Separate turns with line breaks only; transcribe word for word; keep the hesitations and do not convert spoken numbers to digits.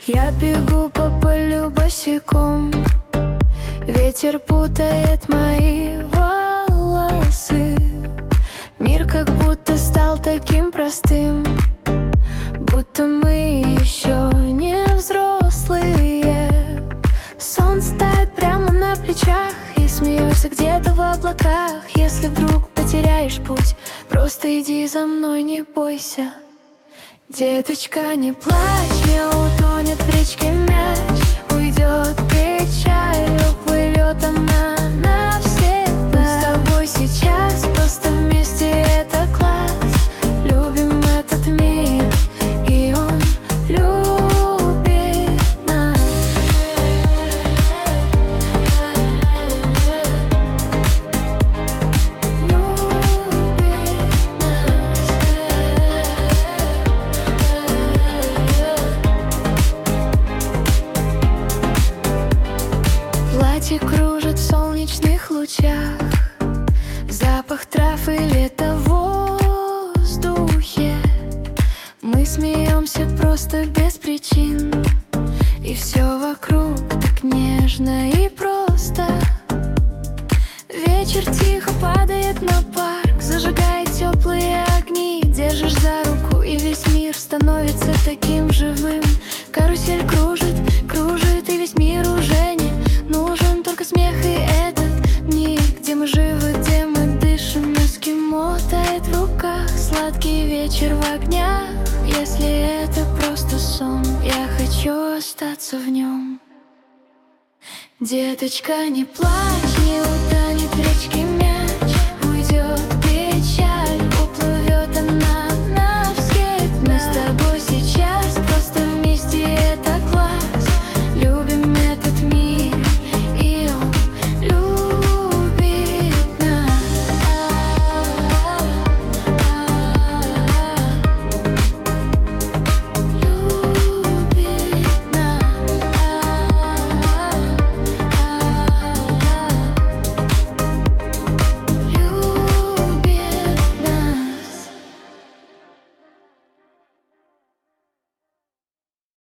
Я бегу по полю босиком, ветер путает мои волосы. Мир как будто стал таким простым, будто мы еще не взрослые. Солнце тает прямо на плечах и смеется где-то в облаках. Если вдруг потеряешь путь, просто иди за мной, не бойся. Деточка, не плачь, не утонет в речке мяч. Уйдет печаль, уплывет она навсегда. Мы с тобой сейчас просто вместе, это класс. Любим этот мир, и он любит нас. Платье кружит в солнечных лучах, запах трав и лето в воздухе. Мы смеемся просто без причин, и все вокруг так нежно и просто. Вечер тихо падает на парк, зажигает теплые огни. Держишь за руку, и весь мир становится таким живым. Карусель кружит, кружит, и весь мир уже не нужен. Только смех и этот миг, где мы живы, где мы дышим. Эскимо тает в руках, сладкий вечер в огнях. Если это просто сон, я хочу остаться в нем. Деточка, не плачь, не удай.